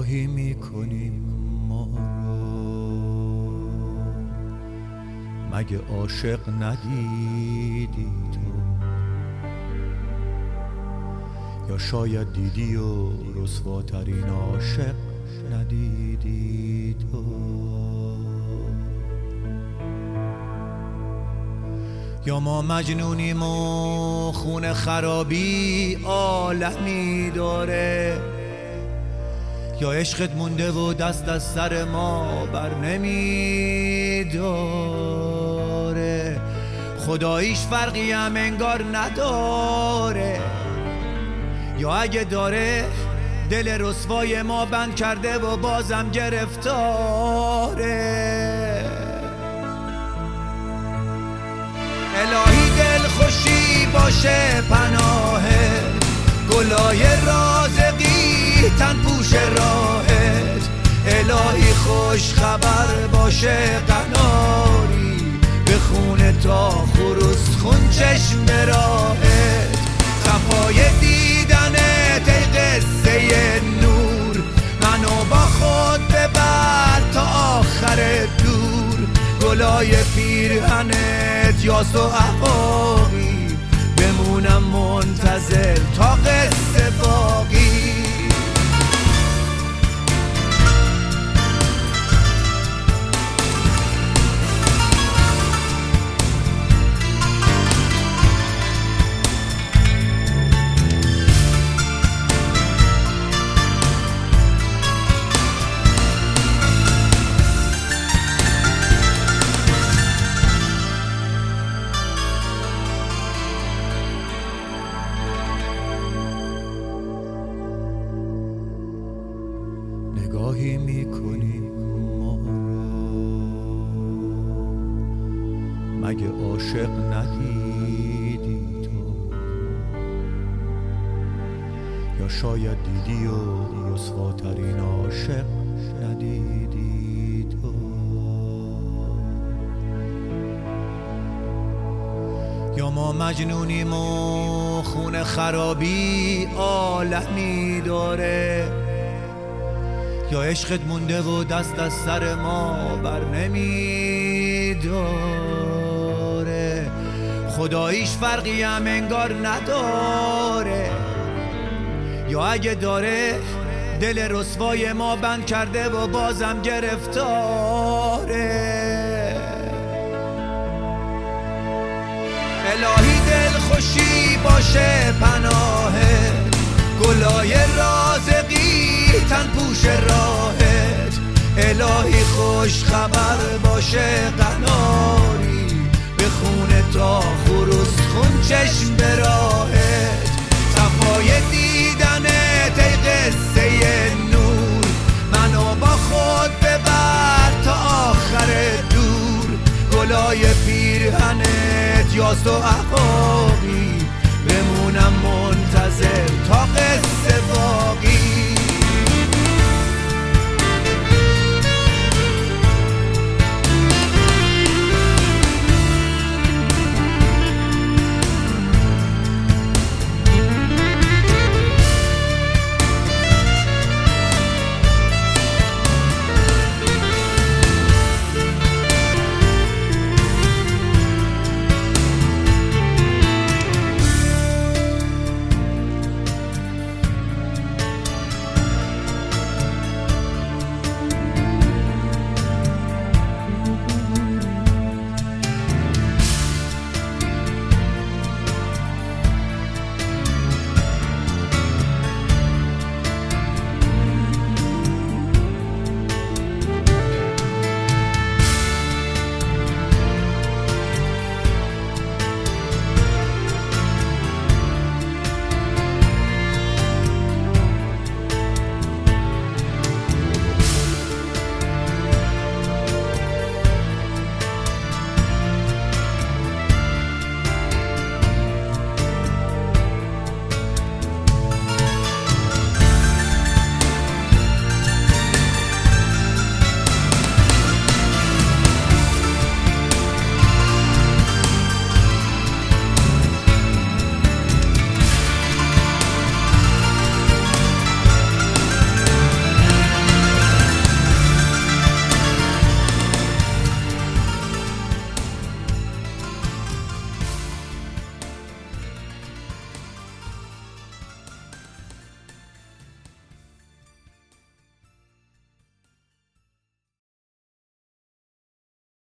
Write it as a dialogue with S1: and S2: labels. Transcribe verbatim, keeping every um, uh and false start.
S1: نگاهی میکنیم ما رو، مگه عاشق ندیدی تو؟ یا شاید دیدی و رسواترین عاشق ندیدی تو؟ یا ما مجنونیم و خون خرابی عالمی داره، یا عشقت مونده و دست از سر ما بر نمی داره. خداییش فرقی هم انگار نداره، یا اگه داره دل رسوای ما بند کرده و بازم گرفتاره. الهی دل خوشی باشه پناهت، گلای رازقی تن پوش راهت. الهی خوش خبر باشه قناری، به خون تا خروس خون چشم راهت. صفای دیدنت ای قصه نور، منو با خود ببر تا آخر دور. گلای پیرهنت یاس و احواقی، بمونم منتظر تا قصه باقی. نگاهی میکنیم ما رو، مگه عاشق ندیدی تو؟ یا شاید دیدی و رسواترین عاشق ندیدی تو؟ یا ما مجنونیم و خون خرابی عالمی داره، یا عشقت مونده و دست از سر ما بر نمی داره. خداییش فرقی هم انگار نداره، یا اگه داره دل رسوای ما بند کرده و بازم گرفتاره. الهی دل خوشی باشه پناهت، گلای رازقی تن پوش راهت. الهی خوش خبر باشه قناری، به خون تا خروس خون چشم به راهت. صفای دیدنت ای قصه نور، منو با خود ببر تا آخر دور. گلای پیرهنت یاس و احواقی، بمونم منتظر تا قصه باقی.